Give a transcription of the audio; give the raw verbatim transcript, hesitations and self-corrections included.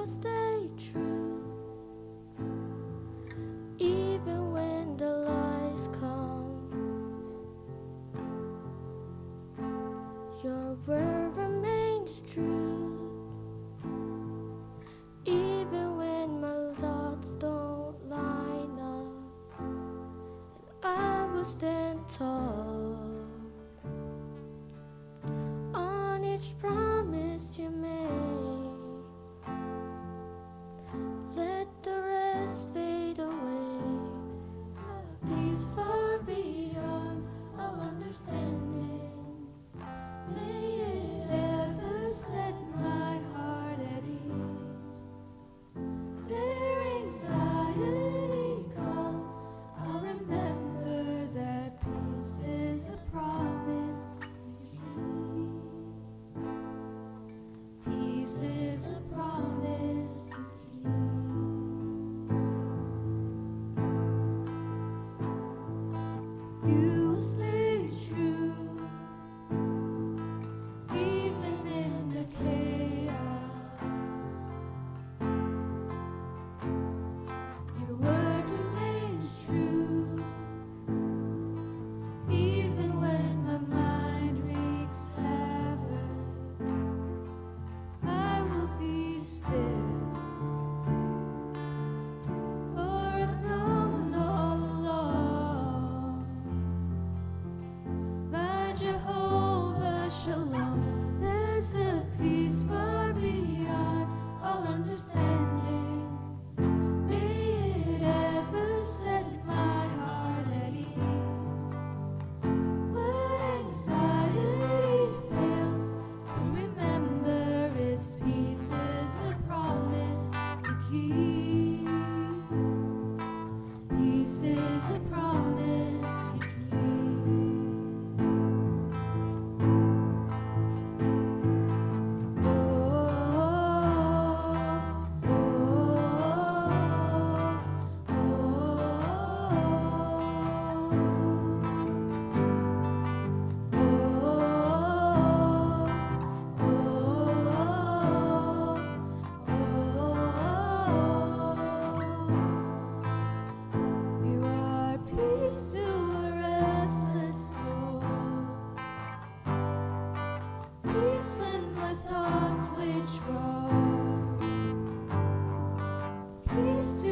stay true, even when the lies come. Your word remains true, even when my thoughts don't line up. And I will stand tall on each promise you made. Let the rest fade away. So peace far beyond all understanding. May it ever set my heart at ease. Their anxiety come, I'll remember that peace is a promise you keep. Peace is a promise you keep. You will stay true, even in the chaos. Your word remains true, even when my mind wreaks havoc. I will be still, for I've known all along, my Jehovah Shalom. There's a peace far beyond all understanding. May it ever set my heart at ease. When anxiety fails, to remember His peace is a promise you keep. Peace is a promise you keep. You are peace to a restless soul. Peace when my thoughts wage war. Peace